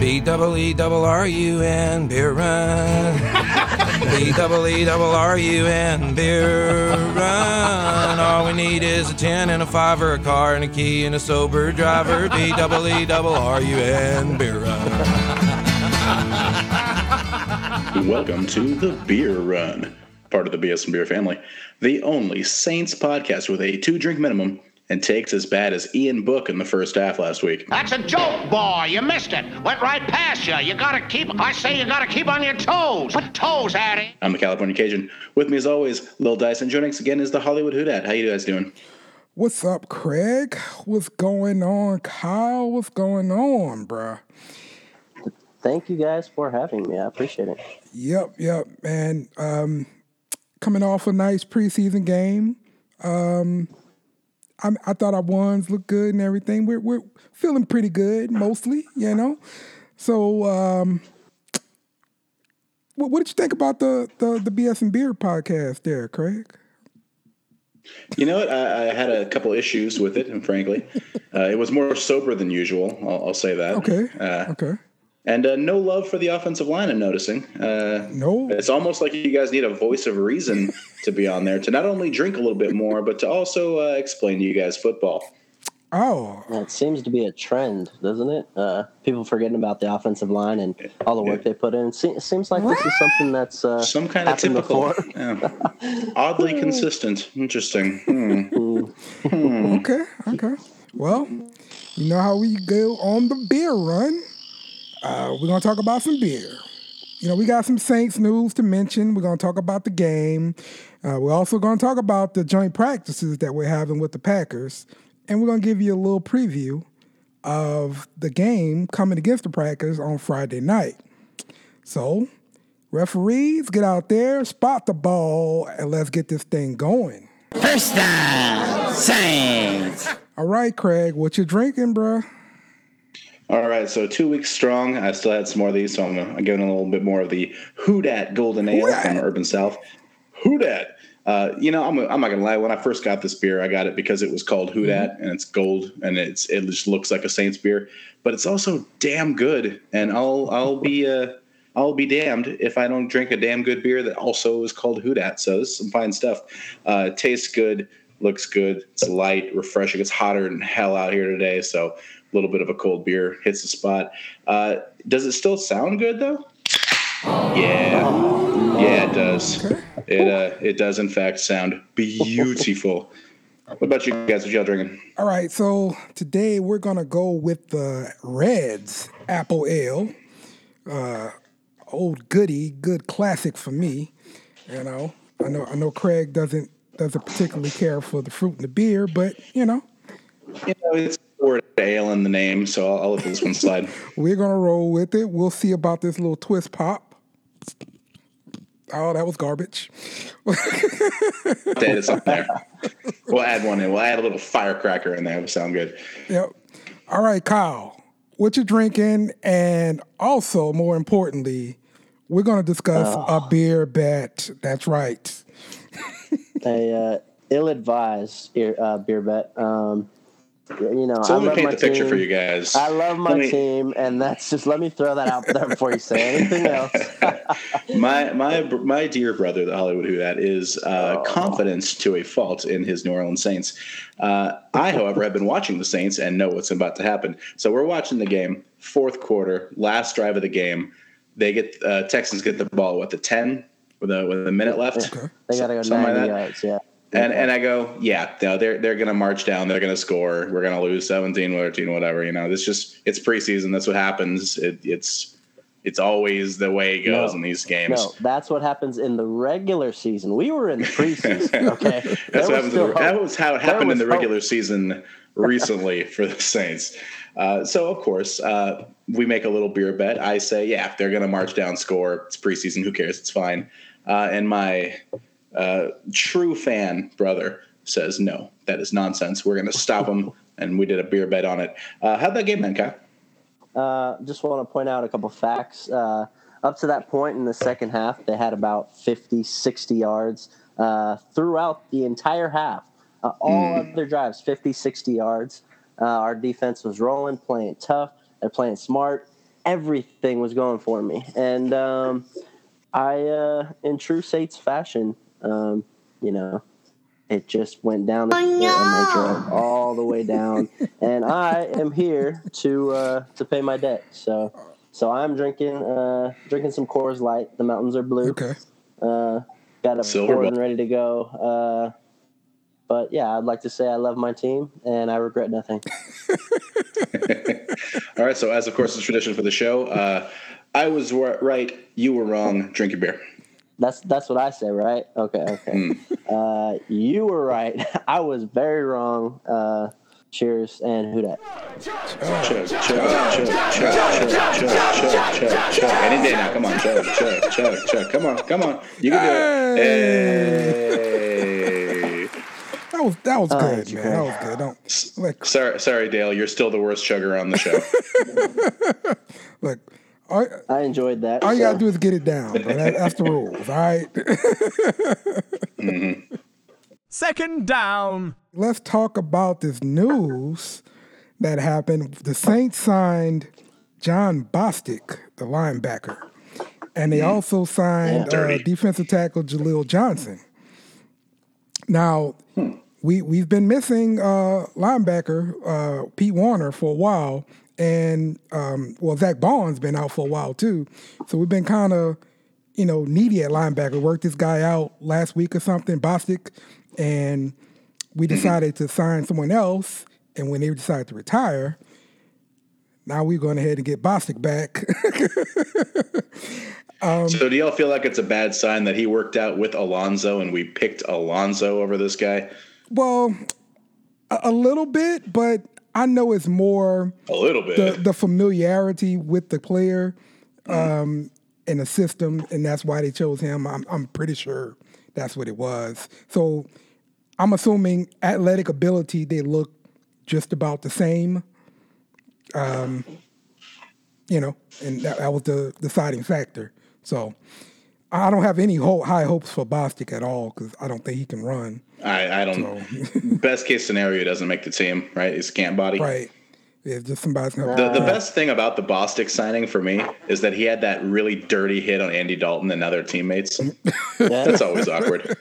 BEERUN, beer run. BEERUN, beer run. All we need is a 10 and a 5 or a car and a key and a sober driver. BEERUN, beer run. Welcome to the Beer Run, part of the BS and Beer family, the only Saints podcast with a 2-drink minimum and takes as bad as Ian Book in the first half last week. That's a joke, boy. You missed it. Went right past you. You gotta keep on your toes. Put toes at it. I'm the California Cajun. With me as always, Lil Dice, and joining us again is the Hollywood Houdat. How you guys doing? What's up, Craig? What's going on, Kyle? What's going on, bruh? Thank you guys for having me. I appreciate it. Yep, man. Coming off a nice preseason game. I thought our ones looked good and everything. We're feeling pretty good, mostly, you know. So, what did you think about the BS and Beer podcast there, Craig? You know what? I had a couple issues with it, and frankly, it was more sober than usual. I'll say that. Okay. And no love for the offensive line, I'm noticing. No. It's almost like you guys need a voice of reason to be on there, to not only drink a little bit more, but to also explain to you guys football. Oh. It seems to be a trend, doesn't it? People forgetting about the offensive line and all the work they put in. It seems like this is something that's some kind of typical. Yeah. Oddly consistent. Interesting. Okay. Well, you know how we go on the beer run. We're going to talk about some beer. You know, we got some Saints news to mention. We're going to talk about the game. We're also going to talk about the joint practices that we're having with the Packers. And we're going to give you a little preview of the game coming against the Packers on Friday night. So, referees, get out there, spot the ball, and let's get this thing going. First down, Saints. All right, Craig, what you drinking, bruh? All right, so 2 weeks strong. I still had some more of these, so I'm giving a little bit more of the Houdat Golden Ale from Urban South. Houdat. I'm not gonna lie. When I first got this beer, I got it because it was called Houdat, and it's gold, and it just looks like a Saints beer. But it's also damn good, and I'll be damned if I don't drink a damn good beer that also is called Houdat. So this is some fine stuff. Tastes good, looks good. It's light, refreshing. It's hotter than hell out here today, so a little bit of a cold beer hits the spot. Does it still sound good though? Yeah, it does. Okay. It does in fact sound beautiful. What about you guys? What y'all drinking? All right, so today we're going to go with the Reds Apple Ale. Old goodie, good classic for me. You know, I know Craig doesn't particularly care for the fruit and the beer, but you know. It's word ale in the name, so I'll let this one slide. We're going to roll with it. We'll see about this little twist pop. Oh, that was garbage. It's up there. We'll add one in. We'll add a little firecracker in there. It'll sound good. Yep. All right, Kyle, what you drinking? And also, more importantly, we're going to discuss a beer bet. That's right. a ill-advised beer bet. So let me paint the picture for you guys. I love my team, and that's just, let me throw that out there before you say anything else. my dear brother, the Hollywood Houdat, is confident to a fault in his New Orleans Saints. I, however, have been watching the Saints and know what's about to happen. So we're watching the game, fourth quarter, last drive of the game. They get Texans get the ball at the 10 with a minute left. Okay. They got to go 90 yards, yeah. And I go, they're going to march down. They're going to score. We're going to lose 17-13, whatever. You know, it's preseason. That's what happens. It's always the way it goes in these games. No, that's what happens in the regular season. We were in the preseason. Okay, that was how it happened in the regular season recently for the Saints. So of course, we make a little beer bet. I say, they're going to march down, score. It's preseason. Who cares? It's fine. And my true fan brother says, no, that is nonsense. We're going to stop them. And we did a beer bet on it. How'd that game end, Kyle? Just want to point out a couple facts. Up to that point in the second half, they had about 50, 60 yards throughout the entire half. All of their drives, 50, 60 yards. Our defense was rolling, playing tough. They're playing smart. everything was going for me. And I, in true Saints fashion, it just went down the and they drove all the way down. And I am here to pay my debt. So I'm drinking some Coors Light. The mountains are blue. Okay. Got a pour and ready to go. But yeah, I'd like to say I love my team and I regret nothing. All right. So as of course is tradition for the show, I was right. You were wrong. Drink your beer. That's what I say, right? Okay. You were right. I was very wrong. Cheers and who dat? Chug. Any day now. Come on. Chug. Come on. You can do it. Hey. That was good, man. That was good. Sorry, Dale. You're still the worst chugger on the show. Look. I enjoyed that. All you got to do is get it down, bro. That's the rules, all right? Mm-hmm. Second down. Let's talk about this news that happened. The Saints signed John Bostic, the linebacker, and they also signed defensive tackle Jaleel Johnson. Now, we've been missing linebacker Pete Warner for a while. And, Zach Bond's been out for a while, too. So we've been kind of, needy at linebacker. Worked this guy out last week or something, Bostic, and we decided to sign someone else. And when they decided to retire, now we're going ahead and get Bostic back. So do y'all feel like it's a bad sign that he worked out with Alonzo and we picked Alonzo over this guy? Well, a little bit, but I know it's more a little bit the familiarity with the player and the system, and that's why they chose him. I'm pretty sure that's what it was. So I'm assuming athletic ability, they look just about the same. And that was the deciding factor. So I don't have any high hopes for Bostic at all because I don't think he can run. I don't know. Best case scenario, doesn't make the team, right? It's camp body. Right. Yeah, just somebody's going to... The best thing about the Bostic signing for me is that he had that really dirty hit on Andy Dalton and other teammates. That's always awkward.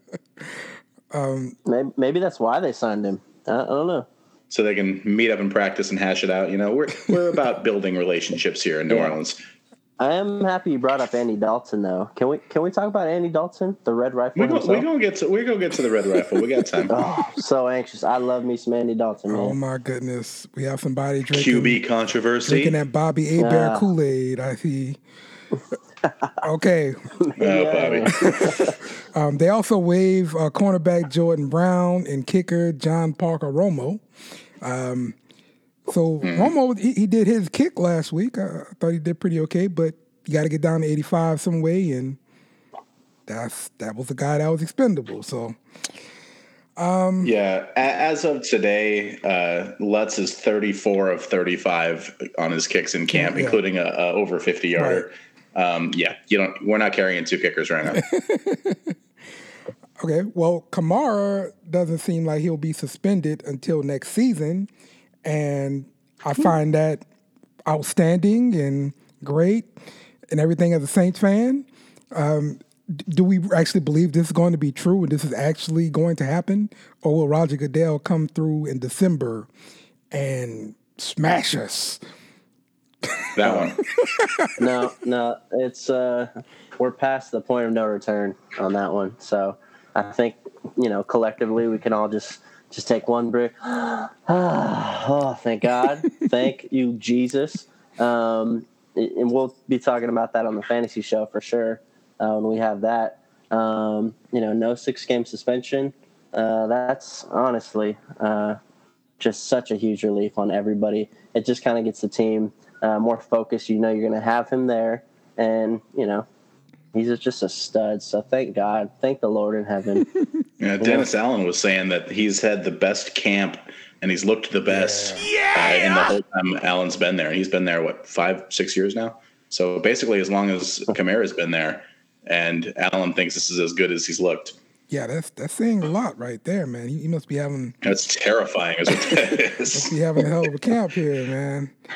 Maybe that's why they signed him. I don't know. So they can meet up and practice and hash it out. We're about building relationships here in New Orleans. I am happy you brought up Andy Dalton, though. Can we talk about Andy Dalton, the Red Rifle? We're gonna get to the Red Rifle. We got time. Oh, so anxious. I love me some Andy Dalton, man. Oh my goodness, we have somebody drinking QB controversy, drinking that Bobby Hebert Kool-Aid. I see. Okay. Bobby. They also waive cornerback Jordan Brown and kicker John Parker Romo. So Romo, he did his kick last week. I thought he did pretty okay, but you got to get down to 85 some way, and that was the guy that was expendable. So, as of today, Lutz is 34 of 35 on his kicks in camp, including a over 50-yarder. Right. We're not carrying two kickers right now. Okay, well, Kamara doesn't seem like he'll be suspended until next season. And I find that outstanding and great and everything as a Saints fan. Do we actually believe this is going to be true and this is actually going to happen? Or will Roger Goodell come through in December and smash us? That one. No, it's we're past the point of no return on that one. So I think, collectively we can all just take one breath. Oh, thank God. Thank you, Jesus. And we'll be talking about that on the fantasy show for sure when we have that. No 6-game suspension. That's honestly just such a huge relief on everybody. It just kind of gets the team more focused. You're going to have him there. And, he's just a stud. So thank God. Thank the Lord in heaven. Dennis Allen was saying that he's had the best camp and he's looked the best in the whole time Allen's been there. He's been there, 5-6 years now? So basically as long as Kamara's been there, and Allen thinks this is as good as he's looked. Yeah, that's saying a lot right there, man. He must be having... That's terrifying is what that is. Must be having a hell of a camp here, man.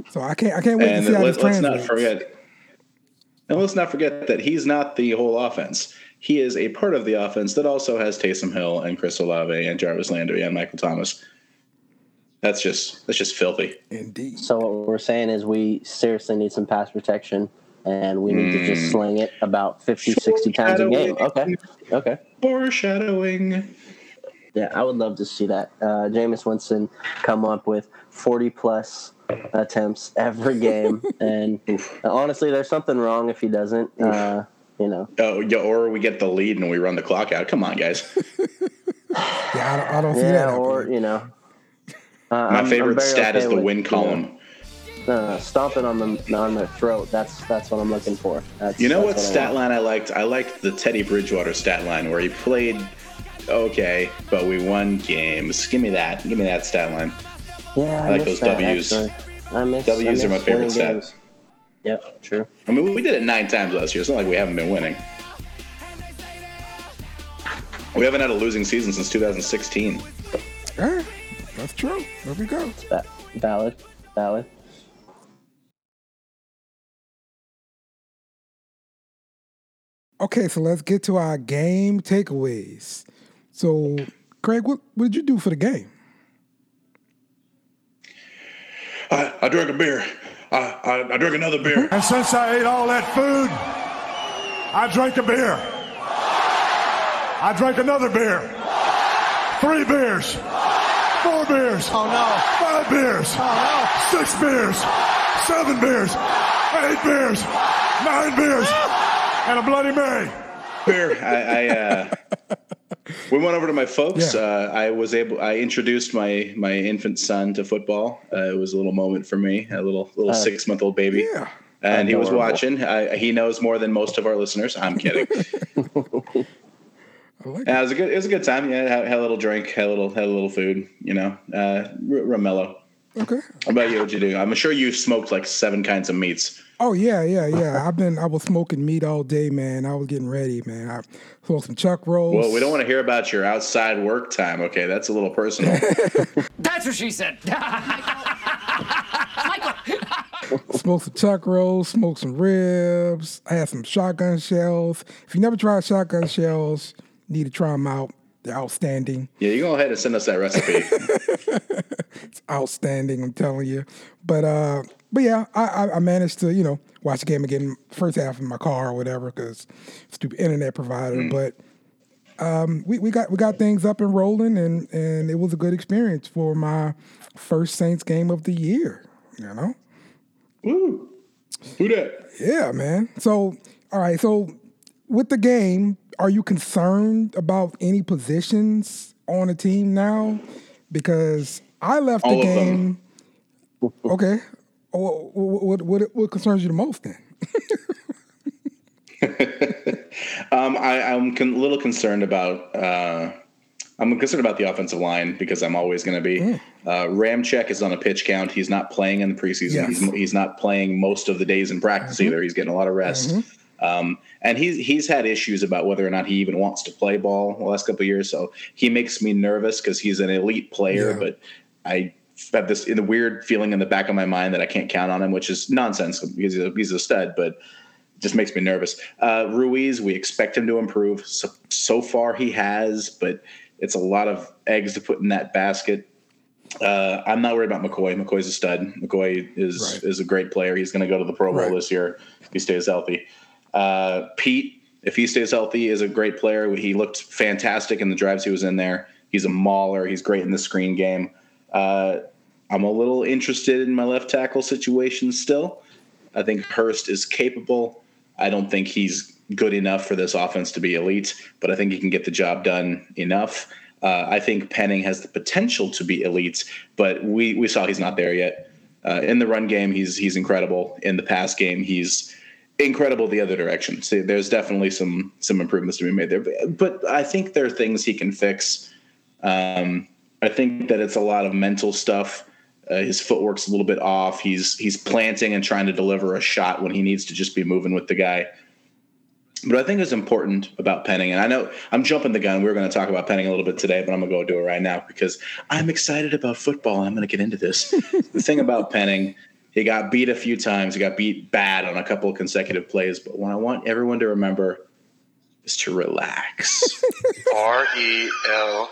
So I can't wait to see how this translates. Let's not forget that he's not the whole offense. He is a part of the offense that also has Taysom Hill and Chris Olave and Jarvis Landry and Michael Thomas. That's just filthy. Indeed. So what we're saying is we seriously need some pass protection, and we need to just sling it about 50, 60 times a game. Okay. Foreshadowing. Yeah, I would love to see that. Jameis Winston come up with 40-plus attempts every game. And honestly, there's something wrong if he doesn't, Oh, yeah, or we get the lead and we run the clock out. Come on, guys. Yeah, I don't see that. Or, My favorite stat is the win column. Stomping on their throat. That's what I'm looking for. What stat line I liked? I liked the Teddy Bridgewater stat line where he played okay, but we won games. Give me that stat line. Yeah, I like those W's. W's are my favorite stat. Yep, true. I mean, we did it 9 times last year. It's not like we haven't been winning. We haven't had a losing season since 2016. Yeah, that's true. There we go. Valid. Okay, so let's get to our game takeaways. So, Craig, what did you do for the game? I drank a beer. I drank another beer. And since I ate all that food, I drank a beer. I drank another beer. 3 beers. 4 beers. Oh, no. 5 beers. Oh, no. 6 beers. 7 beers. 8 beers. 9 beers. And a Bloody Mary. Beer. We went over to my folks. Yeah. I introduced my infant son to football. It was a little moment for me, a little 6-month-old baby. Yeah. And he was watching. He knows more than most of our listeners. I'm kidding. It was a good time. Yeah, had a little drink, had a little food. Real mellow. Okay. How about you? What'd you do? I'm sure you smoked like 7 kinds of meats. Oh yeah. I was smoking meat all day, man. I was getting ready, man. I smoked some chuck rolls. Well, we don't want to hear about your outside work time. Okay, that's a little personal. That's what she said. Smoked some chuck rolls, smoked some ribs. I had some shotgun shells. If you never tried shotgun shells, you need to try them out. They're outstanding. Yeah, you go ahead and send us that recipe. It's outstanding, I'm telling you. But yeah, I managed to, watch the game again, first half in my car or whatever, because stupid internet provider. But we got things up and rolling, and it was a good experience for my first Saints game of the year. Woo! Who dat? Yeah, man. So, all right. So, with the game, are you concerned about any positions on the team now? Because I left the game. Okay. What concerns you the most then? I'm a little concerned about. I'm concerned about the offensive line because I'm always going to be. Ramczyk is on a pitch count. He's not playing in the preseason. Yes. He's not playing most of the days in practice either. He's getting a lot of rest. And he's had issues about whether or not he even wants to play ball the last couple of years. So he makes me nervous because he's an elite player, but I have this weird feeling in the back of my mind that I can't count on him, which is nonsense because he's a stud, but it just makes me nervous. Ruiz, we expect him to improve. So far he has, but it's a lot of eggs to put in that basket. I'm not worried about McCoy. McCoy's a stud. McCoy is a great player. He's going to go to the Pro Bowl this year if he stays healthy. Pete, if he stays healthy, is a great player. He looked fantastic in the drives he was in there. He's a mauler. He's great in the screen game. I'm a little interested in my left tackle situation still. I think Hurst is capable. I don't think he's good enough for this offense to be elite, but I think he can get the job done enough. I think Penning has the potential to be elite, but we saw he's not there yet. In the run game, he's incredible. In the pass game, he's incredible the other direction. So there's definitely some improvements to be made there. But I think there are things he can fix. I think that it's a lot of mental stuff. His footwork's a little bit off. He's planting and trying to deliver a shot when he needs to just be moving with the guy. But I think it's important about Penning, and I know I'm jumping the gun. We're going to talk about Penning a little bit today, but I'm going to go do it right now because I'm excited about football. I'm going to get into this. The thing about Penning He got beat a few times. He got beat bad on a couple of consecutive plays. But what I want everyone to remember is to relax. RELAX.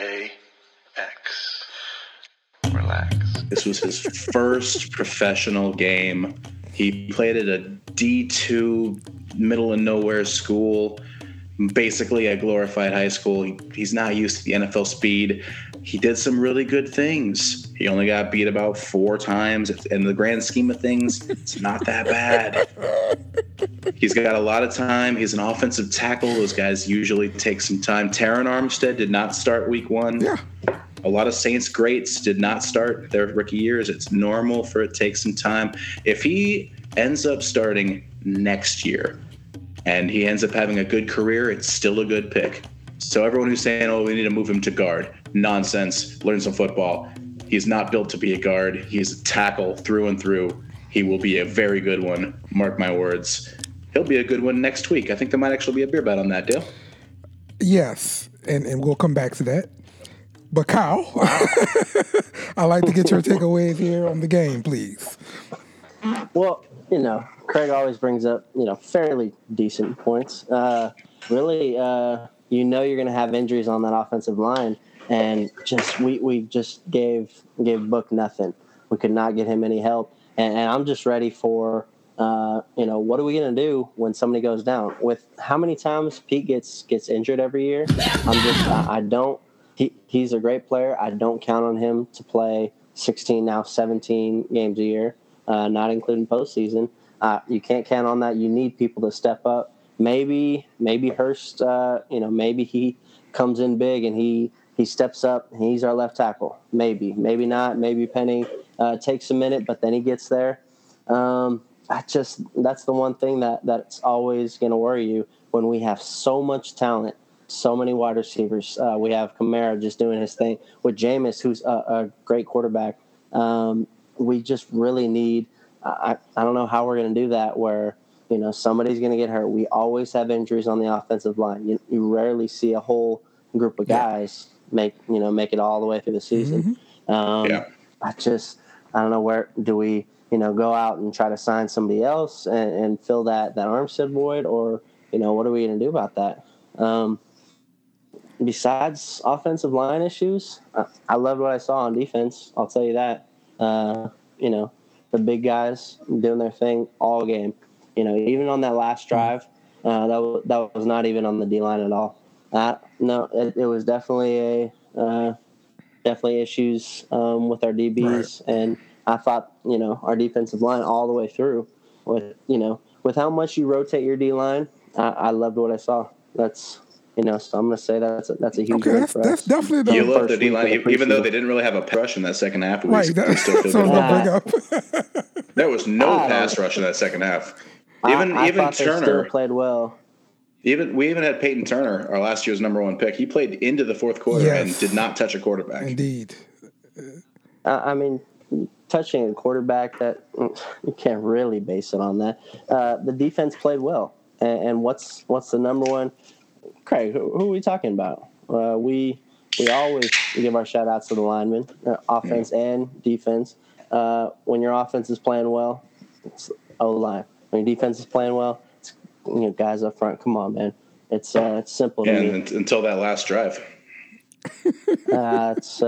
Relax. This was his first professional game. He played at a D2 middle of nowhere school, basically a glorified high school. He's not used to the NFL speed. He did some really good things. He only got beat about 4 times. In the grand scheme of things, it's not that bad. He's got a lot of time. He's an offensive tackle. Those guys usually take some time. Taron Armstead did not start week 1. Yeah. A lot of Saints greats did not start their rookie years. It's normal for it to take some time. If he ends up starting next year and he ends up having a good career, it's still a good pick. So everyone who's saying, oh, we need to move him to guard, nonsense, learn some football. He's not built to be a guard. He's a tackle through and through. He will be a very good one. Mark my words. He'll be a good one next week. I think there might actually be a beer bet on that, Dale. Yes, and we'll come back to that. But Kyle, I'd like to get your takeaways here on the game, please. Well, Craig always brings up, fairly decent points. Really, you're going to have injuries on that offensive line, and we just gave Book nothing. We could not get him any help, and I'm just ready for, what are we going to do when somebody goes down? With how many times Pete gets injured every year, He's a great player. I don't count on him to play 16, now 17 games a year, not including postseason. You can't count on that. You need people to step up. Maybe Hurst, maybe he comes in big and he steps up and he's our left tackle. Maybe not. Maybe Penny takes a minute, but then he gets there. That's the one thing that's always going to worry you when we have so much talent. So many wide receivers. We have Kamara just doing his thing. With Jameis, who's a great quarterback, we just really need I don't know how we're going to do that where, somebody's going to get hurt. We always have injuries on the offensive line. You rarely see a whole group of guys make it all the way through the season. I don't know, where do we, go out and try to sign somebody else and fill that Armstead void, or, what are we going to do about that? Besides offensive line issues, I loved what I saw on defense. I'll tell you that. The big guys doing their thing all game. Even on that last drive, that was not even on the D-line at all. No, it was definitely definitely issues with our DBs, right. And I thought our defensive line all the way through with how much you rotate your D-line. I loved what I saw. That's. So I'm going to say that's a huge win for us. That's definitely the you love the D-line, even though they didn't really have a rush in that second half. Right. That's what I'm going to bring up. There was no pass rush in that second half. Even thought Turner they still played well. We even had Peyton Turner, our last year's number 1 pick. He played into the fourth quarter and did not touch a quarterback. Indeed. Touching a quarterback, that you can't really base it on that. The defense played well, and what's the number one? Craig, who are we talking about? We always give our shout-outs to the linemen, offense and defense. When your offense is playing well, it's O-line. When your defense is playing well, it's guys up front. Come on, man. It's simple to me. Until that last drive. It's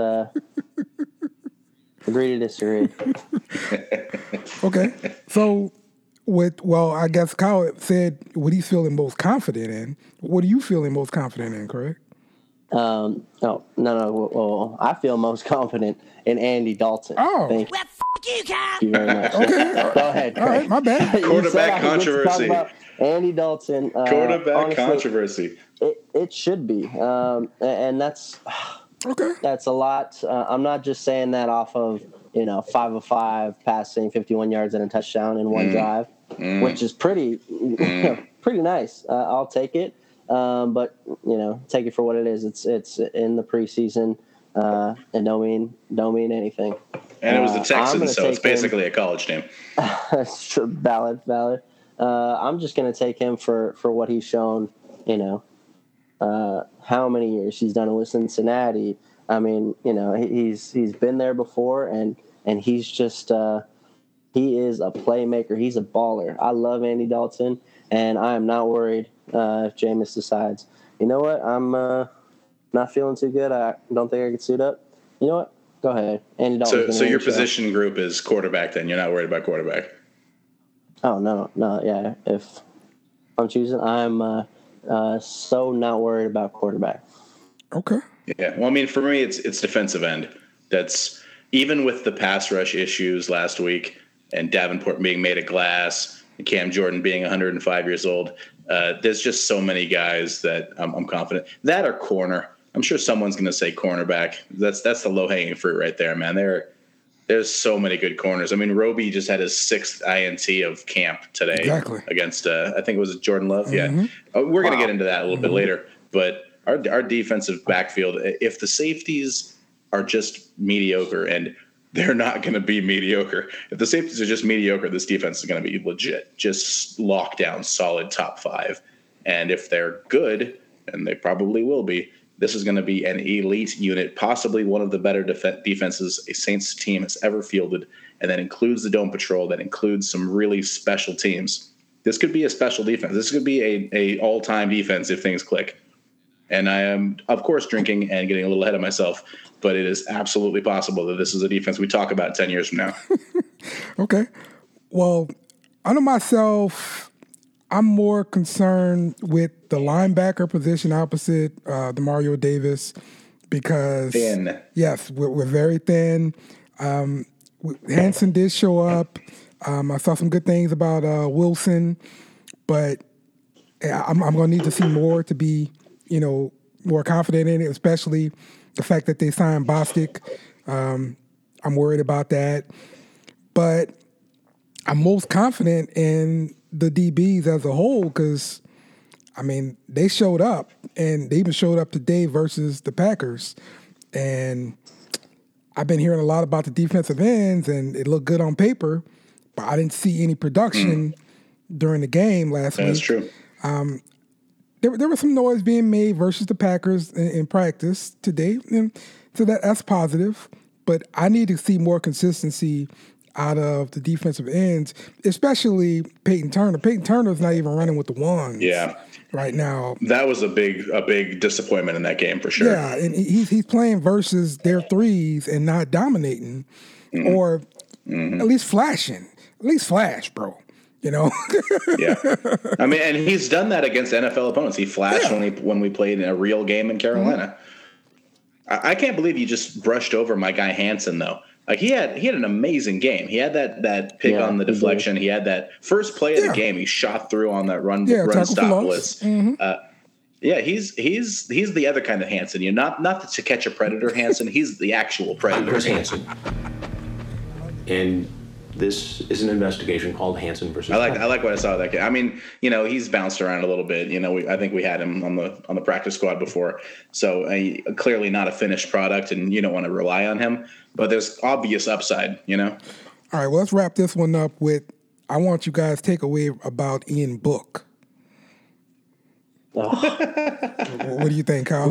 agree to disagree. Okay. So I guess Kyle said what he's feeling most confident in. What are you feeling most confident in, Craig? No. Well, I feel most confident in Andy Dalton. Oh. Thank you very much. Okay. Go ahead, Craig. All right, my bad. Quarterback controversy. Andy Dalton. Quarterback controversy. It should be. And that's okay. That's a lot. I'm not just saying that off of 5 of 5 passing, 51 yards and a touchdown in one drive, which is pretty nice. I'll take it. But take it for what it is. It's in the preseason, and don't mean anything. And it was the Texans, so it's basically a college team. That's true. Valid. I'm just going to take him for what he's shown. How many years he's done it with Cincinnati. I mean, he's been there before, and he's just He is a playmaker. He's a baller. I love Andy Dalton, and I am not worried if Jameis decides, you know what, I'm not feeling too good. I don't think I can suit up. You know what? Go ahead. Andy Dalton. So your position group is quarterback then? You're not worried about quarterback? Oh, no. Yeah, if I'm choosing, I'm so not worried about quarterback. Okay. Yeah. Well, I mean, for me, it's defensive end. That's even with the pass rush issues last week and Davenport being made of glass, and Cam Jordan being 105 years old. There's just so many guys that I'm confident. That or corner. I'm sure someone's going to say cornerback. That's the low-hanging fruit right there, man. There's so many good corners. I mean, Roby just had his 6th INT of camp today against, I think it was Jordan Love. Mm-hmm. Yeah. We're going to get into that a little bit later. But our defensive backfield, if the safeties are just mediocre, and they're not going to be mediocre. If the safeties are just mediocre, this defense is going to be legit, just locked down, solid top 5. And if they're good, and they probably will be, this is going to be an elite unit, possibly one of the better defenses a Saints team has ever fielded, and that includes the Dome Patrol, that includes some really special teams. This could be a special defense. This could be a all-time defense if things click. And I am, of course, drinking and getting a little ahead of myself, but it is absolutely possible that this is a defense we talk about 10 years from now. Okay. Well, I know myself, I'm more concerned with the linebacker position opposite Demario Davis because, thin. Yes, we're very thin. Hansen did show up. I saw some good things about Wilson, but I'm going to need to see more to be, more confident in it, especially the fact that they signed Bostic. I'm worried about that. But I'm most confident in the DBs as a whole because, I mean, they showed up, and they even showed up today versus the Packers. And I've been hearing a lot about the defensive ends, and it looked good on paper, but I didn't see any production during the game last week. That's true. There was some noise being made versus the Packers in practice today, and so that's positive. But I need to see more consistency out of the defensive ends, especially Peyton Turner. Peyton Turner's not even running with the ones right now. That was a big disappointment in that game for sure. Yeah, and he's playing versus their 3s and not dominating or at least flashing. At least flash, bro. Yeah. I mean, and he's done that against NFL opponents. He flashed when we played in a real game in Carolina. I can't believe you just brushed over my guy Hansen, though. Like he had an amazing game. He had that pick on the deflection. He had that first play of the game. He shot through on that run stop blitz. He's the other kind of Hansen. Not the To Catch a Predator Hansen. He's the actual Predator Hansen. And this is an investigation called Hansen versus. I like what I saw of that game. I mean, he's bounced around a little bit. I think we had him on the practice squad before, so clearly not a finished product, and you don't want to rely on him. But there's obvious upside. All right, well, let's wrap this one up with. I want you guys to take away about Ian Book. What do you think, Kyle?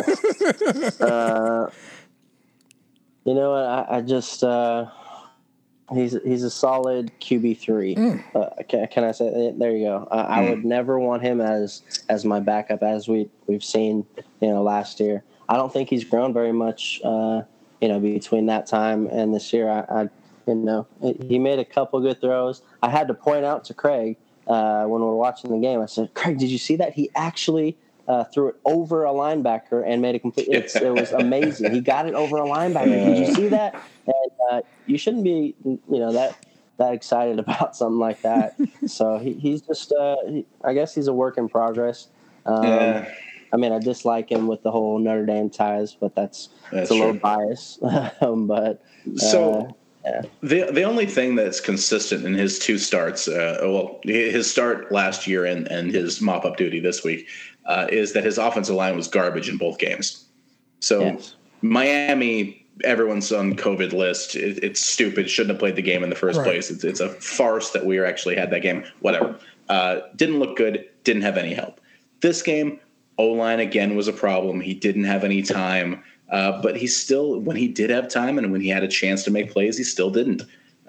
You know what? I just. He's a solid QB3. Can I say that? There you go. I would never want him as my backup, as we've seen last year. I don't think he's grown very much between that time and this year. He made a couple good throws. I had to point out to Craig when we were watching the game. I said, Craig, did you see that? He actually threw it over a linebacker and made a complete. It was amazing. He got it over a linebacker. Did you see that? And you shouldn't be, that excited about something like that. So he's just, I guess he's a work in progress. I mean, I dislike him with the whole Notre Dame ties, but that's a little bias. But the only thing that's consistent in his 2 starts, his start last year and his mop-up duty this week, is that his offensive line was garbage in both games. So Miami, everyone's on COVID list. It's stupid. Shouldn't have played the game in the first place. It's a farce that we actually had that game. Whatever. Didn't look good. Didn't have any help. This game, O-line again was a problem. He didn't have any time. But he still, when he did have time and when he had a chance to make plays, he still didn't.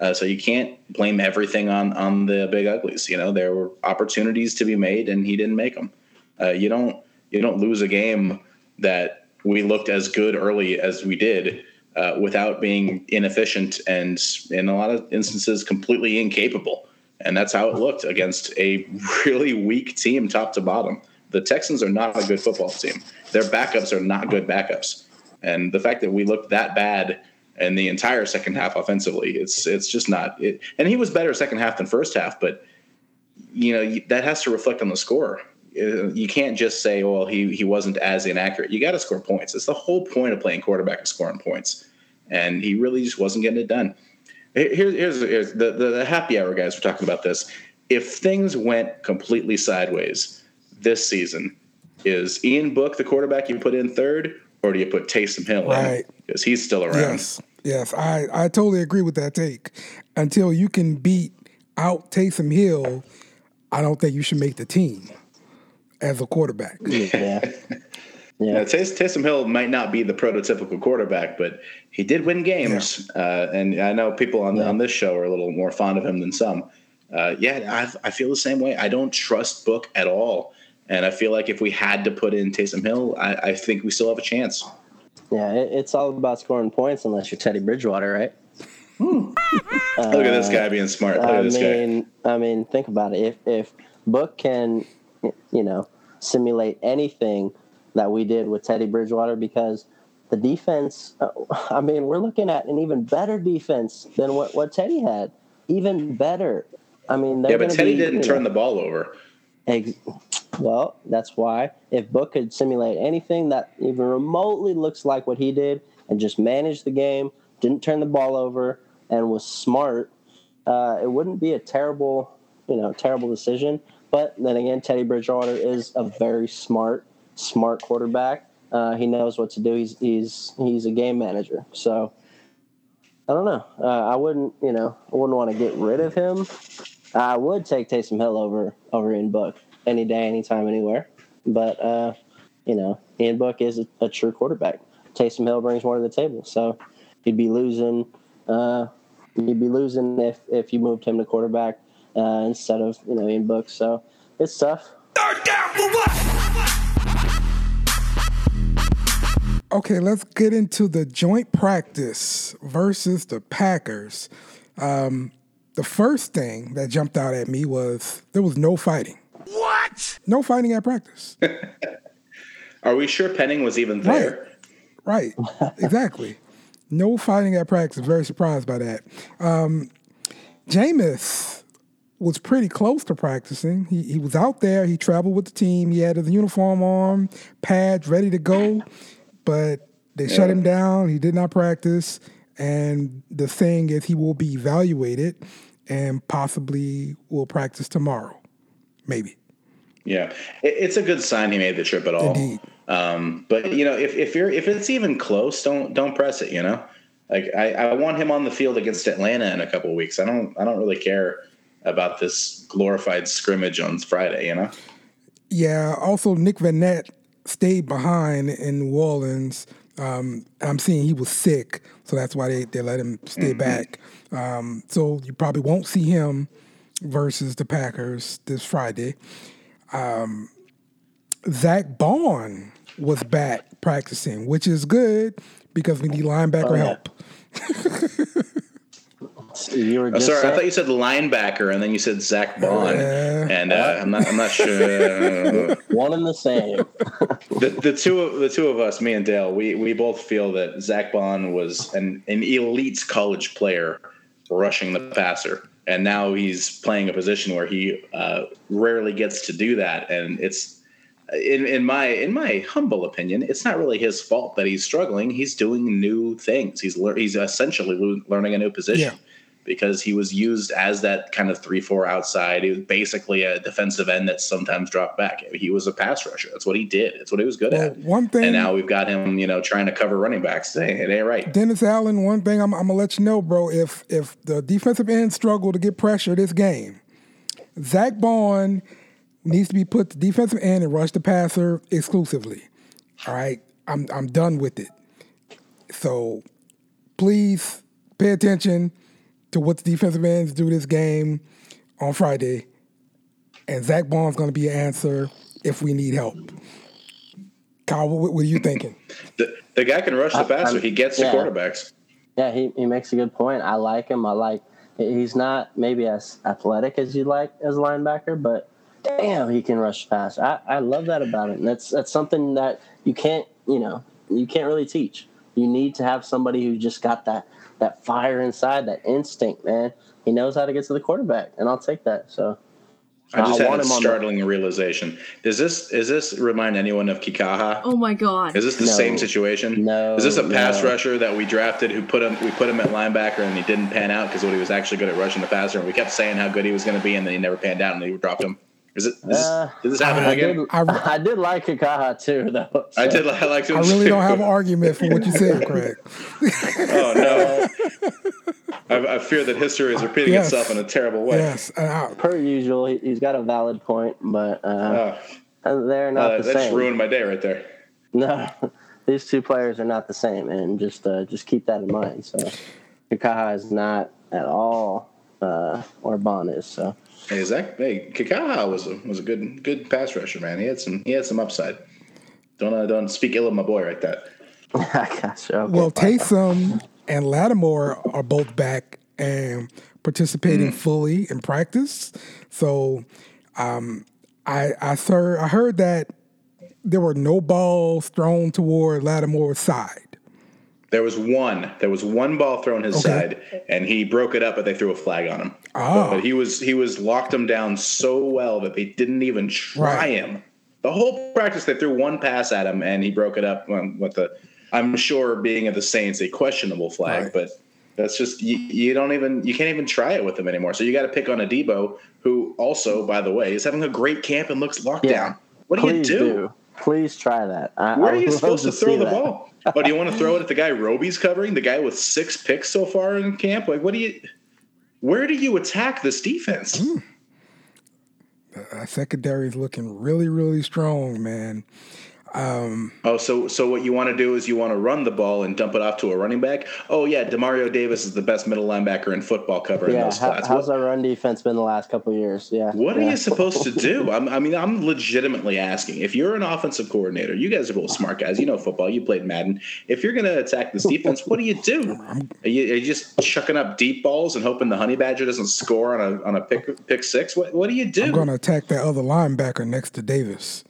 So you can't blame everything on the big uglies. You know, there were opportunities to be made, and he didn't make them. You don't lose a game that we looked as good early as we did without being inefficient and, in a lot of instances, completely incapable. And that's how it looked against a really weak team, top to bottom. The Texans are not a good football team. Their backups are not good backups. And the fact that we looked that bad in the entire second half offensively, it's just not it. And he was better second half than first half, but that has to reflect on the score. You can't just say, well, he wasn't as inaccurate. You got to score points. It's the whole point of playing quarterback is scoring points. And he really just wasn't getting it done. Here's the happy hour guys were talking about this. If things went completely sideways this season, is Ian Book the quarterback you put in third, or do you put Taysom Hill in? Because he's still around. Yes, I totally agree with that take. Until you can beat out Taysom Hill, I don't think you should make the team as a quarterback. Yeah. Taysom Hill might not be the prototypical quarterback, but he did win games. Yeah. And I know people on this show are a little more fond of him than some. I feel the same way. I don't trust Book at all. And I feel like if we had to put in Taysom Hill, I think we still have a chance. Yeah, it's all about scoring points unless you're Teddy Bridgewater, right? Look at this guy being smart. Look at this guy. I mean, think about it. If Book can, simulate anything that we did with Teddy Bridgewater, because the defense, we're looking at an even better defense than what Teddy had. Even better. But Teddy didn't turn the ball over. Well, that's why if Book could simulate anything that even remotely looks like what he did and just managed the game, didn't turn the ball over, and was smart, it wouldn't be a terrible decision. But then again, Teddy Bridgewater is a very smart quarterback. He knows what to do. He's a game manager. So I don't know. I wouldn't want to get rid of him. I would take Taysom Hill over Ian Book any day, anytime, anywhere. But Ian Book is a true quarterback. Taysom Hill brings more to the table, so you'd be losing. If you moved him to quarterback instead of Ian Book. So it's tough. Okay, let's get into the joint practice versus the Packers. The first thing that jumped out at me was there was no fighting. What? No fighting at practice. Are we sure Penning was even there? Right. Exactly. No fighting at practice. Very surprised by that. Jameis was pretty close to practicing. He was out there. He traveled with the team. He had his uniform on, pads ready to go, but they shut him down. He did not practice. And the thing is he will be evaluated and possibly will practice tomorrow. Maybe. Yeah. It's a good sign he made the trip at all. Indeed. But if it's even close, don't press it, Like I want him on the field against Atlanta in a couple of weeks. I don't really care about this glorified scrimmage on Friday, Yeah. Also, Nick Vannett stayed behind in New Orleans. I'm seeing he was sick, so that's why they let him stay back. So you probably won't see him versus the Packers this Friday. Zach Bond was back practicing, which is good because we need linebacker help. Sorry, I thought you said linebacker, and then you said Zach Bond, and I'm not sure. One and the same. The two of us, me and Dale, we both feel that Zach Bond was an elite college player rushing the passer, and now he's playing a position where he rarely gets to do that, and it's. In my humble opinion, it's not really his fault that he's struggling. He's doing new things. He's essentially learning a new position because he was used as that kind of 3-4 outside. He was basically a defensive end that sometimes dropped back. He was a pass rusher. That's what he did. That's what he was good at. One thing, and now we've got him, trying to cover running backs. It ain't right. Dennis Allen, one thing I'm gonna let you know, bro. If the defensive end struggle to get pressure this game, Zach Bond needs to be put to defensive end and rush the passer exclusively. All right? I'm done with it. So please pay attention. to what the defensive ends do this game on Friday, and Zach Bond's going to be an answer if we need help. Kyle, what are you thinking? The guy can rush the passer. He gets to quarterbacks. Yeah, he makes a good point. I like him. He's not maybe as athletic as you'd like as a linebacker, but damn, he can rush fast. I love that about it. And that's something that you can't really teach. You need to have somebody who's just got that fire inside, that instinct, man. He knows how to get to the quarterback, and I'll take that. So I just had a startling realization. Is this remind anyone of Kikaha? Oh my God! Is this the same situation? No. Is this a pass rusher that we drafted we put him at linebacker and he didn't pan out because he was actually good at rushing the passer, and we kept saying how good he was going to be, and then he never panned out, and then we dropped him? Did this happen again? I did like Kikaha too, though. So. I liked him. I really don't have an argument for what you said, Craig. Oh no! I fear that history is repeating itself in a terrible way. Yes, per usual, he's got a valid point, but they're not the same. That just ruined my day right there. No, these two players are not the same, and just keep that in mind. So, Kikaha is not at all where Bond is. So. Hey, Kikaha was a good pass rusher, man. He had some upside. Don't speak ill of my boy like that. I gotcha. Okay, well, Taysom and Lattimore are both back and participating fully in practice. So, I heard that there were no balls thrown toward Lattimore's side. There was one ball thrown his side, and he broke it up, but they threw a flag on him. Oh. But he was locked him down so well that they didn't even try him. The whole practice, they threw one pass at him, and he broke it up with I'm sure, being of the Saints, a questionable flag, but that's just you can't even try it with him anymore. So you got to pick on Adebo, who also, by the way, is having a great camp and looks locked down. What do you do? Please try that. Where are you supposed to throw the ball? Oh, do you want to throw it at the guy Roby's covering, the guy with 6 picks so far in camp? Like, where do you attack this defense? Secondary is looking really, really strong, man. So what you want to do is you want to run the ball and dump it off to a running back? Oh, yeah, Demario Davis is the best middle linebacker in football covering those flats. How's our run defense been the last couple of years? Yeah. What are you supposed to do? I'm legitimately asking. If you're an offensive coordinator, you guys are both smart guys. You know football. You played Madden. If you're going to attack this defense, what do you do? Are you just chucking up deep balls and hoping the Honey Badger doesn't score on a pick six? What do you do? I'm going to attack that other linebacker next to Davis.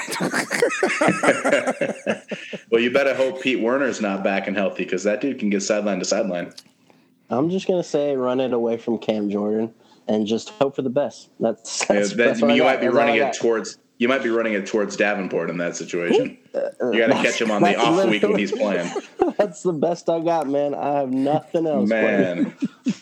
Well, you better hope Pete Werner's not back and healthy, because that dude can get sideline to sideline. I'm just gonna say run it away from Cam Jordan and just hope for the best. You might be running it towards Davenport in that situation. You got to catch him on the off week when he's playing. That's the best I got, man. I have nothing else. Man,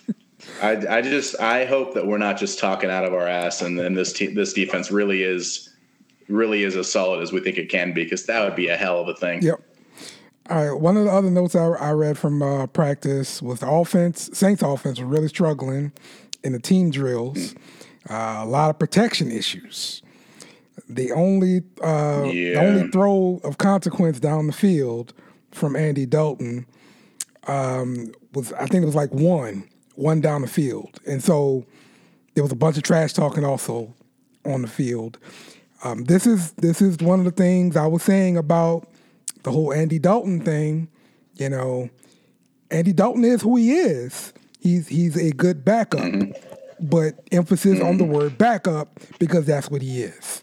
I hope that we're not just talking out of our ass, and then this defense really is as solid as we think it can be, because that would be a hell of a thing. Yep. All right. One of the other notes I read from practice was the offense. Saints offense was really struggling in the team drills. A lot of protection issues. The only throw of consequence down the field from Andy Dalton was, I think it was like one down the field, and so there was a bunch of trash talking also on the field. This is one of the things I was saying about the whole Andy Dalton thing. You know, Andy Dalton is who he is. He's a good backup, but emphasis on the word backup, because that's what he is.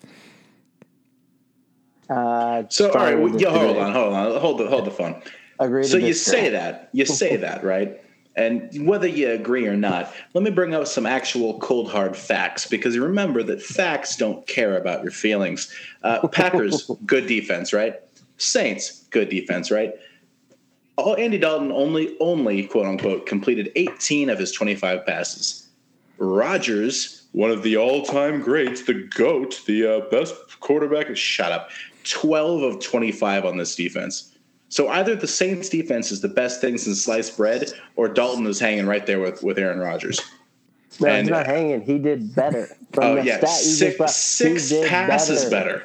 Hold on, hold the phone. So you say that, right? And whether you agree or not, let me bring out some actual cold, hard facts, because you remember that facts don't care about your feelings. Packers, good defense, right? Saints, good defense, right? Andy Dalton only, quote-unquote, completed 18 of his 25 passes. Rodgers, one of the all-time greats, the GOAT, the best quarterback, shut up, 12 of 25 on this defense. So either the Saints defense is the best thing since sliced bread, or Dalton is hanging right there with Aaron Rodgers. No, he's not hanging. He did better. Six passes better.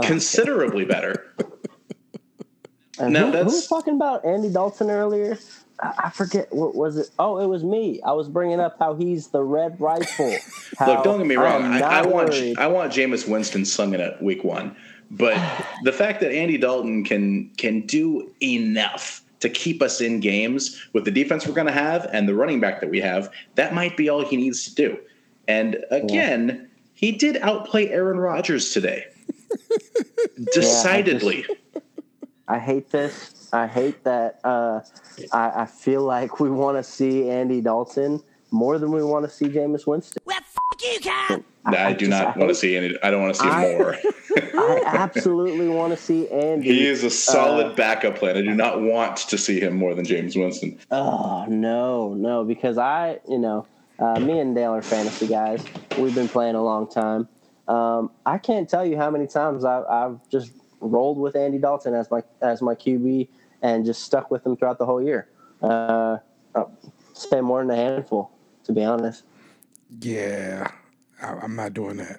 Considerably better. And who was talking about Andy Dalton earlier? I forget what was it. Oh, it was me. I was bringing up how he's the red rifle. Look, don't get me wrong. I want worried. Jameis Winston slinging it week 1, but the fact that Andy Dalton can do enough to keep us in games with the defense we're going to have and the running back that we have, that might be all he needs to do. And again, he did outplay Aaron Rodgers today. Decidedly. I hate this. I hate that. I feel like we want to see Andy Dalton more than we want to see Jameis Winston. Well, fuck you, Cap. I do not want to see Andy. I don't want to see him more. I absolutely want to see Andy. He is a solid backup plan. I do not want to see him more than James Winston. Oh, no, because me and Dale are fantasy guys. We've been playing a long time. I can't tell you how many times I've just rolled with Andy Dalton as my QB and just stuck with him throughout the whole year. I'll say more than a handful, to be honest. Yeah, I'm not doing that.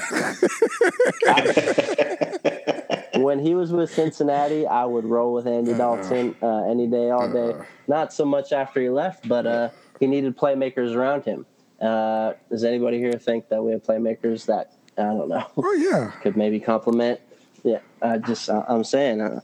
When he was with Cincinnati, I would roll with Andy Dalton any day, all day. Not so much after he left, but he needed playmakers around him. Does anybody here think that we have playmakers that, I don't know, could maybe complement? Yeah, I'm saying,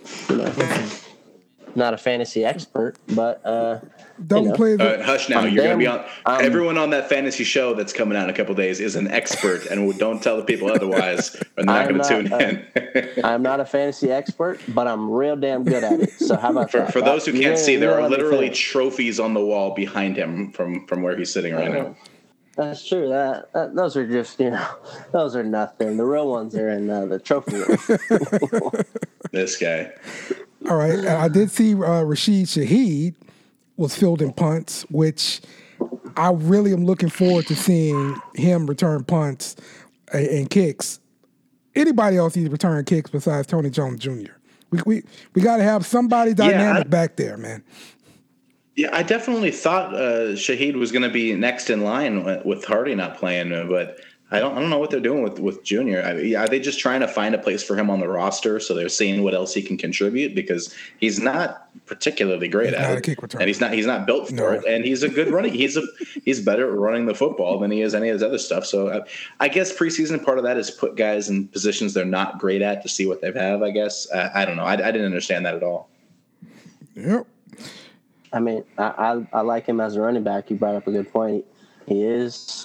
not a fantasy expert, but don't play the hush now. You're going to be on. Everyone on that fantasy show that's coming out in a couple of days is an expert, and don't tell the people otherwise, or they're not going to tune in. I'm not a fantasy expert, but I'm real damn good at it. So how about that? For those who can't see, there are literally trophies on the wall behind him from where he's sitting right now. That's true. Those are just, those are nothing. The real ones are in the trophy room. This guy. All right. I did see Rashid Shaheed was fielding punts, which I really am looking forward to seeing him return punts and kicks. Anybody else needs to return kicks besides Tony Jones Jr. We got to have somebody dynamic back there, man. Yeah, I definitely thought Shaheed was going to be next in line with Hardy not playing, but I don't know what they're doing with Junior. Are they just trying to find a place for him on the roster so they're seeing what else he can contribute, because he's not particularly great at it, and he's not built for it, and he's a good running. He's better at running the football than he is any of his other stuff. So I guess preseason part of that is put guys in positions they're not great at to see what they have. I guess I don't know. I didn't understand that at all. Yep. I mean, I like him as a running back. You brought up a good point. He is.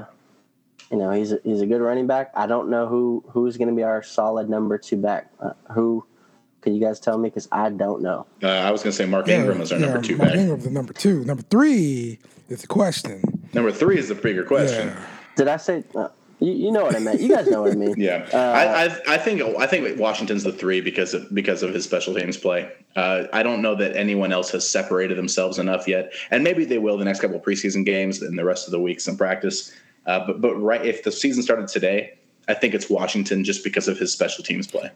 He's a good running back. I don't know who's going to be our solid number 2 back. Who can you guys tell me? Because I don't know. I was going to say Mark Ingram is our number 2 Mark back. Ingram's the number 2. Number 3 is the question. Number 3 is the bigger question. Yeah. Did I say? You know what I meant. You guys know what I mean. Yeah, I think Washington's the 3 because of his special teams play. I don't know that anyone else has separated themselves enough yet, and maybe they will the next couple of preseason games and the rest of the weeks in practice. But right, if the season started today, I think it's Washington just because of his special teams play.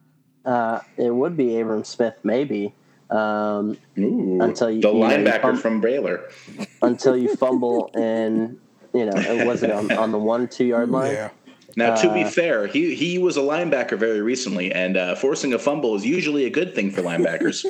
It would be Abram Smith, maybe. Until you linebacker from Baylor. Until you fumble and was it on the 1-2 yard line? Yeah. Now, to be fair, he was a linebacker very recently, and forcing a fumble is usually a good thing for linebackers.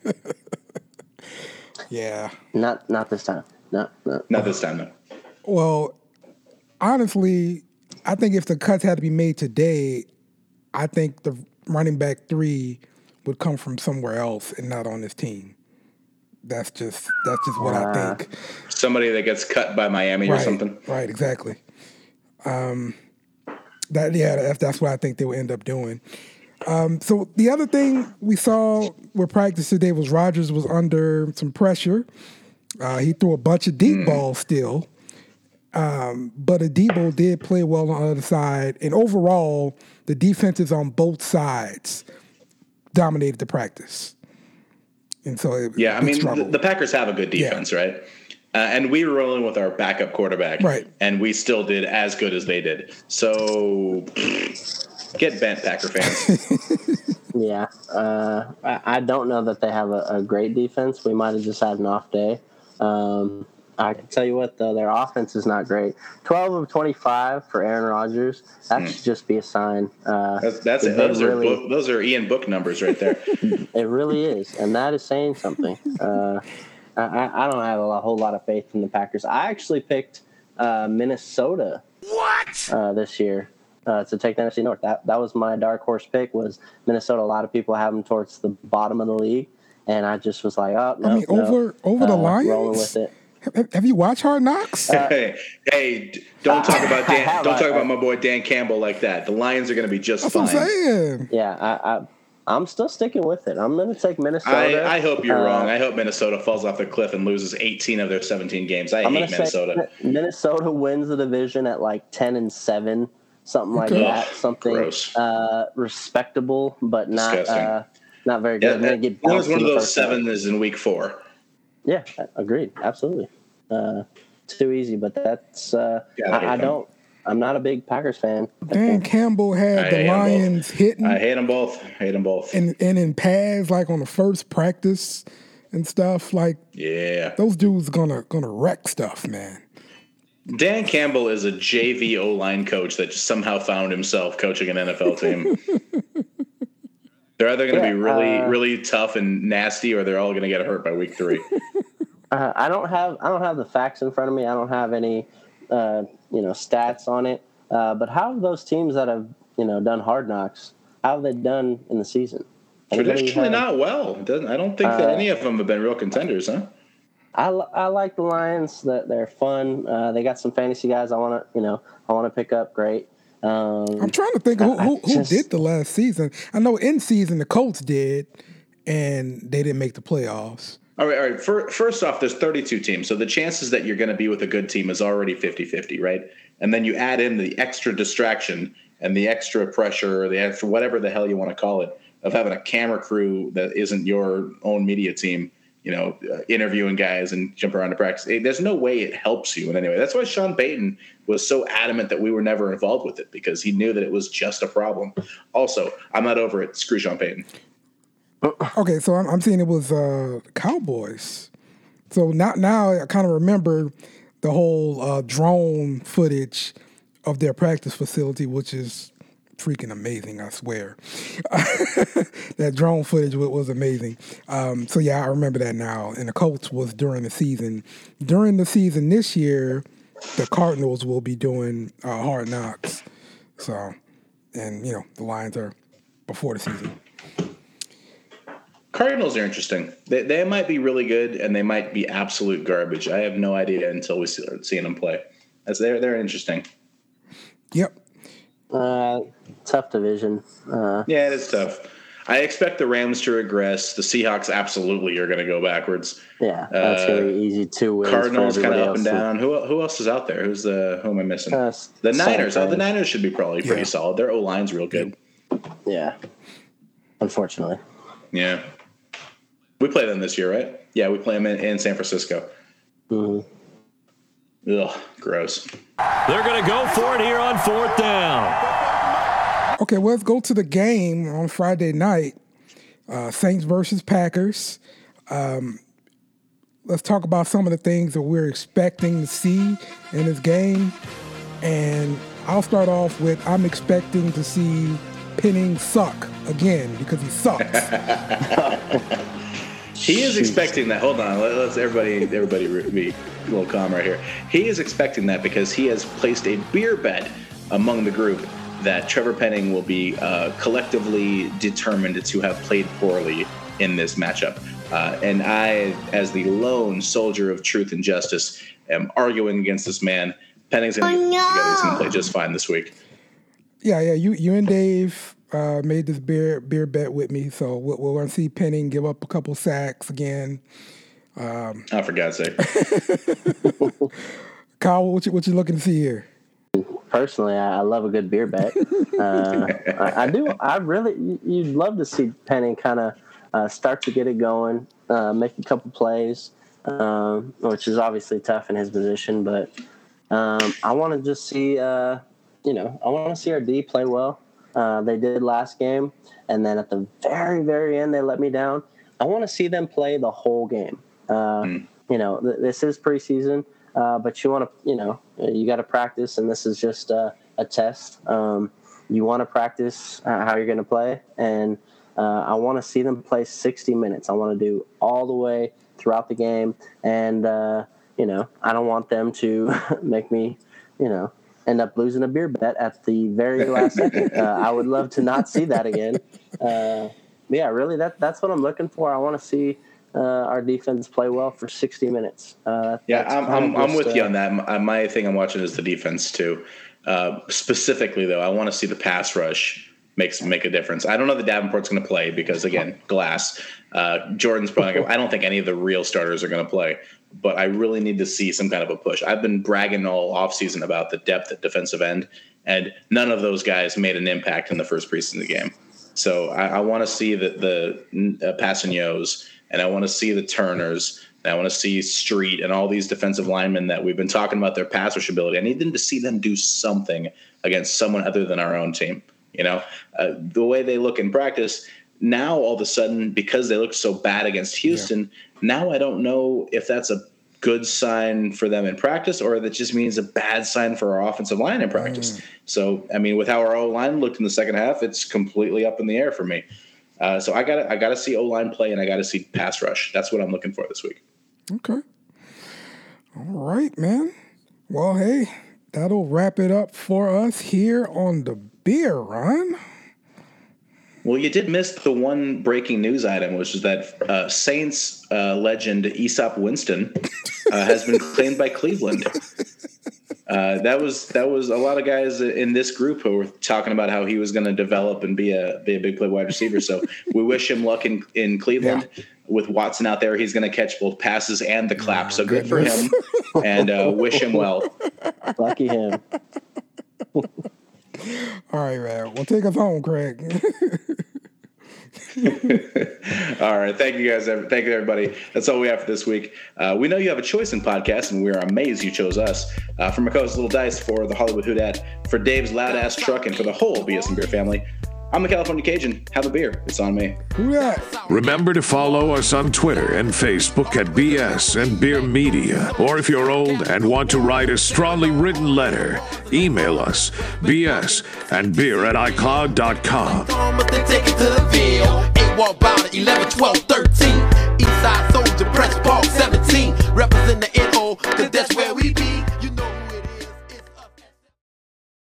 Yeah. Not this time. Not this time, though. Well, honestly, I think if the cuts had to be made today, I think the running back 3 would come from somewhere else and not on this team. That's just what I think. Somebody that gets cut by Miami or something. Right, exactly. That's what I think they will end up doing. So the other thing we saw with practice today was Rodgers was under some pressure. He threw a bunch of deep balls still. But Adebo did play well on the other side. And overall, the defenses on both sides dominated the practice. And so the Packers have a good defense, right? And we were rolling with our backup quarterback. Right. And we still did as good as they did. So get bent, Packer fans. Yeah. I don't know that they have a great defense. We might have just had an off day. I can tell you what, though, their offense is not great. 12 of 25 for Aaron Rodgers. That should just be a sign. That's it. Those are Ian Book numbers right there. It really is, and that is saying something. I don't have a whole lot of faith in the Packers. I actually picked Minnesota this year to take the NFC North. That was my dark horse pick, was Minnesota. A lot of people have them towards the bottom of the league, and I just was like, oh, no, over the Lions? Rolling with it. Have you watched Hard Knocks? Hey, don't talk about Dan. Don't talk about my boy Dan Campbell like that. The Lions are going to be just fine. That's what I'm saying. Yeah, I'm still sticking with it. I'm going to take Minnesota. I hope you're wrong. I hope Minnesota falls off the cliff and loses 18 of their 17 games. I hate Minnesota. Minnesota wins the division at like 10-7, something like that. Something respectable, but not very good. Yeah, one of those 7 is in week 4. Yeah, agreed. Absolutely. Too easy, but that's I'm not a big Packers fan. Dan Campbell had the Lions hitting. I hate them both. And in pads, like on the first practice and stuff, like those dudes gonna wreck stuff, man. Dan Campbell is a JV O-line coach that just somehow found himself coaching an NFL team. They're either going to be really tough and nasty, or they're all going to get hurt by week 3. I don't have the facts in front of me. I don't have any stats on it. But how have those teams that have done Hard Knocks, how have they done in the season? Traditionally not well. I don't think that any of them have been real contenders, huh? I like the Lions. That they're fun. They got some fantasy guys I want to pick up. Great. I'm trying to think who did the last season. I know in season the Colts did, and they didn't make the playoffs. All right. First off, there's 32 teams, so the chances that you're going to be with a good team is already 50-50, right? And then you add in the extra distraction and the extra pressure, or the extra whatever the hell you want to call it, of having a camera crew that isn't your own media team, interviewing guys and jump around to practice. There's no way it helps you in any way. That's why Sean Payton was so adamant that we were never involved with it, because he knew that it was just a problem. Also, I'm not over it. Screw Sean Payton. Okay, so I'm seeing it was Cowboys. So now I kind of remember the whole drone footage of their practice facility, which is freaking amazing, I swear. That drone footage was amazing. So yeah, I remember that now. And the Colts was during the season. During the season this year, the Cardinals will be doing Hard Knocks. So, and the Lions are before the season. Cardinals are interesting. They might be really good, and they might be absolute garbage. I have no idea until we start seeing them play. They're interesting. Yep. Tough division. Yeah, it is tough. I expect the Rams to regress. The Seahawks absolutely are going to go backwards. Yeah, that's going to be easy 2 wins. Cardinals kind of up and down. Who else is out there? Who am I missing? The Niners. The Niners should be probably pretty solid. Their O-line's real good. Yeah. Unfortunately. Yeah. We play them this year, right? Yeah, we play them in San Francisco. Mm-hmm. Ugh, gross. They're going to go for it here on 4th down. Okay, well, let's go to the game on Friday night. Saints versus Packers. Let's talk about some of the things that we're expecting to see in this game. And I'll start off with I'm expecting to see Penning suck again because he sucks. He is expecting that. Hold on. Let's everybody be a little calm right here. He is expecting that because he has placed a beer bet among the group that Trevor Penning will be collectively determined to have played poorly in this matchup. And I, as the lone soldier of truth and justice, am arguing against this man. Penning's going to get together. He's going to play just fine this week. Yeah. You and Dave made this beer bet with me, so we're going to see Penning give up a couple sacks again. For God's sake. Kyle, what you looking to see here? Personally, I love a good beer bet. I do. You'd love to see Penning kind of start to get it going, make a couple plays, which is obviously tough in his position. But I want to just see, I want to see our D play well. They did last game, and then at the very, very end, they let me down. I want to see them play the whole game. this is preseason, but you want to, you got to practice, and this is just a test. You want to practice how you're going to play, and I want to see them play 60 minutes. I want to do all the way throughout the game, and, I don't want them to make me, end up losing a beer bet at the very last second. I would love to not see that again. Yeah, really, that's what I'm looking for. I want to see our defense play well for 60 minutes. I'm with you on that. My thing I'm watching is the defense too. Specifically, though, I want to see the pass rush make a difference. I don't know that Davenport's going to play because, again, glass. Jordan's probably I don't think any of the real starters are going to play, but I really need to see some kind of a push. I've been bragging all offseason about the depth at defensive end, and none of those guys made an impact in the first preseason game. So I want to see the Passignos, and I want to see the Turners, and I want to see Street and all these defensive linemen that we've been talking about their pass rush ability. I need them to see them do something against someone other than our own team. The way they look in practice now, all of a sudden, because they look so bad against Houston, now I don't know if that's a good sign for them in practice or that just means a bad sign for our offensive line in practice. So, with how our O-line looked in the second half, it's completely up in the air for me. So I gotta see O-line play, and I gotta see pass rush. That's what I'm looking for this week. Okay. All right, man. Well, hey, that'll wrap it up for us here on the Beer Run. Well, you did miss the one breaking news item, which is that Saints legend Aesop Winston has been claimed by Cleveland. That was a lot of guys in this group who were talking about how he was going to develop and be a big play wide receiver. So we wish him luck in Cleveland. Yeah. With Watson out there, he's going to catch both passes and the clap. So good for him, and wish him well. Lucky him. All right, man. Well, take us home, Craig. All right. Thank you, guys. Thank you, everybody. That's all we have for this week. We know you have a choice in podcasts, and we're amazed you chose us. For my co-host Little Dice, for the Hollywood Houdat, for Dave's Loud Ass Truck, and for the whole BS and Beer family, I'm the California Cajun. Have a beer. It's on me. Remember to follow us on Twitter and Facebook at BS and Beer Media. Or if you're old and want to write a strongly written letter, email us bsandbeer@icloud.com. 8 walk by 11, 12, 13.